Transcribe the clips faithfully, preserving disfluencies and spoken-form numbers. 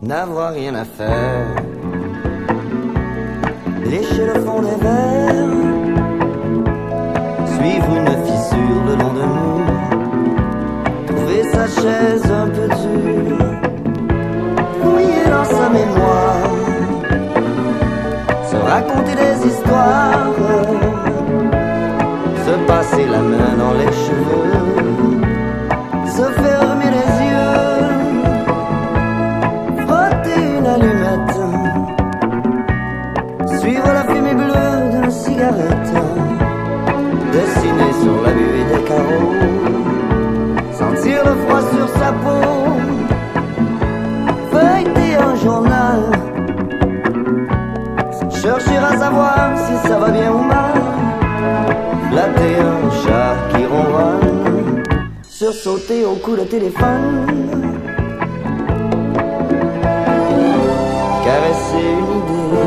n'avoir rien à faire, lécher le fond des verres, suivre une fissure le long d'un mur, trouver sa chaise un peu dure, fouiller dans sa mémoire, se raconter des histoires, se passer la main dans les cheveux, se fermer les yeux, frotter une allumette, suivre la fumée bleue d'une cigarette, dessiner sur la buée des carreaux, sentir le froid sur sa peau, feuilleter un journal, chercher à savoir si ça va bien ou mal, flatter un chat qui ronronne, sursauter au coup de téléphone, caresser une idée,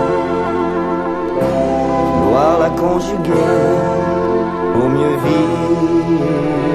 vouloir la conjuguer pour mieux vivre.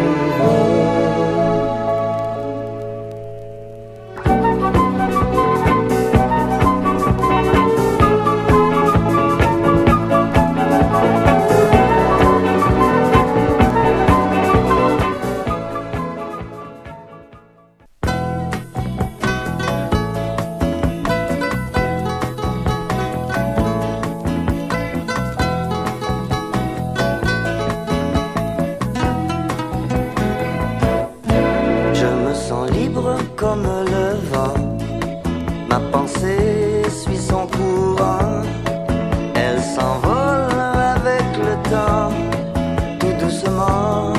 Comme le vent, ma pensée suit son courant, elle s'envole avec le temps, tout doucement.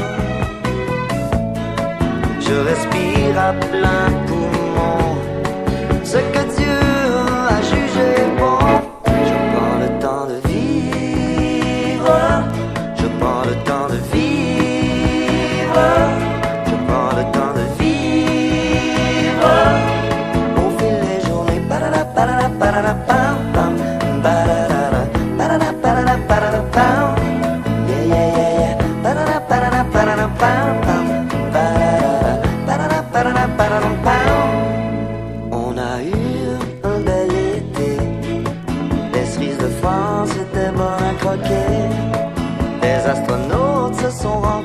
Je respire à plein poumon ce que Dieu a jugé bon. Je prends le temps de vivre, je prends le temps de vivre, je prends le temps de vivre. Au fil des journées, parara, parara, parara, pam, pam, parara, parara, parara, parara, pam, yeah, yeah, yeah, yeah, parara, parara, parara, pam, pam, parara, parara, parara, parara, pam. On a eu un bel été, les cerises de France étaient bonnes à croquer, les astronautes se sont rendus